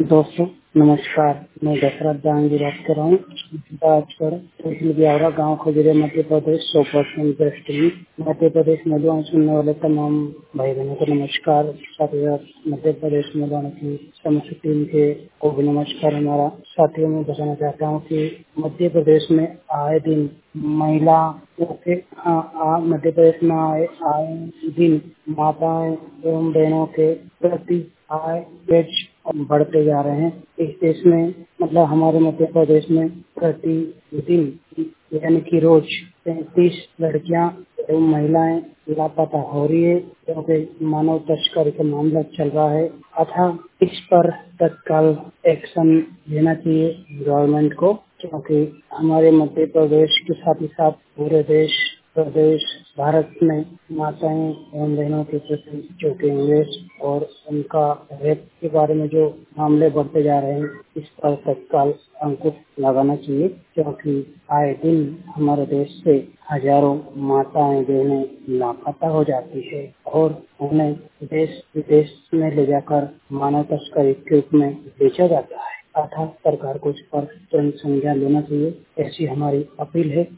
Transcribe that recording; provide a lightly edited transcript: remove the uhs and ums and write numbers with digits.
दोस्तों नमस्कार। मैं दशरथ जहांगीर बात कर रहा हूँ। राजगढ़ तहसील ब्यावरा गाँव खजुरिया मध्य प्रदेश 100% दृष्टि मध्य प्रदेश में सुनने वाले तमाम भाई बहनों को नमस्कार। साथ ही साथ मध्य प्रदेश में की समस्त टीम के को भी नमस्कार। हमारा साथियों में बताना चाहता हूँ कि मध्य प्रदेश में आए दिन महिला मध्य प्रदेश में आए दिन माताएं एवं बहनों के प्रति आय पेज बढ़ते जा रहे हैं। इस देश में मतलब हमारे मध्य प्रदेश में प्रतिदिन यानी कि रोज 33 लड़कियां एवं महिलाएं लापता हो रही है, क्योंकि मानव तस्करी का मामला चल रहा है। अतः इस पर तत्काल एक्शन लेना चाहिए गवर्नमेंट को, क्योंकि हमारे मध्य प्रदेश के साथ ही साथ पूरे प्रदेश भारत में माताएं एवं बहनों के प्रति जो गैंगरेप और उनका रेप के बारे में जो मामले बढ़ते जा रहे हैं, इस पर तत्काल अंकुश लगाना चाहिए, क्योंकि आए दिन हमारे देश से हजारों माताएं बहनें लापता हो जाती है और उन्हें देश विदेश में ले जाकर मानव तस्करी के रूप में बेचा जाता है। अतः सरकार को इस पर तुरंत संज्ञान लेना चाहिए, ऐसी हमारी अपील है।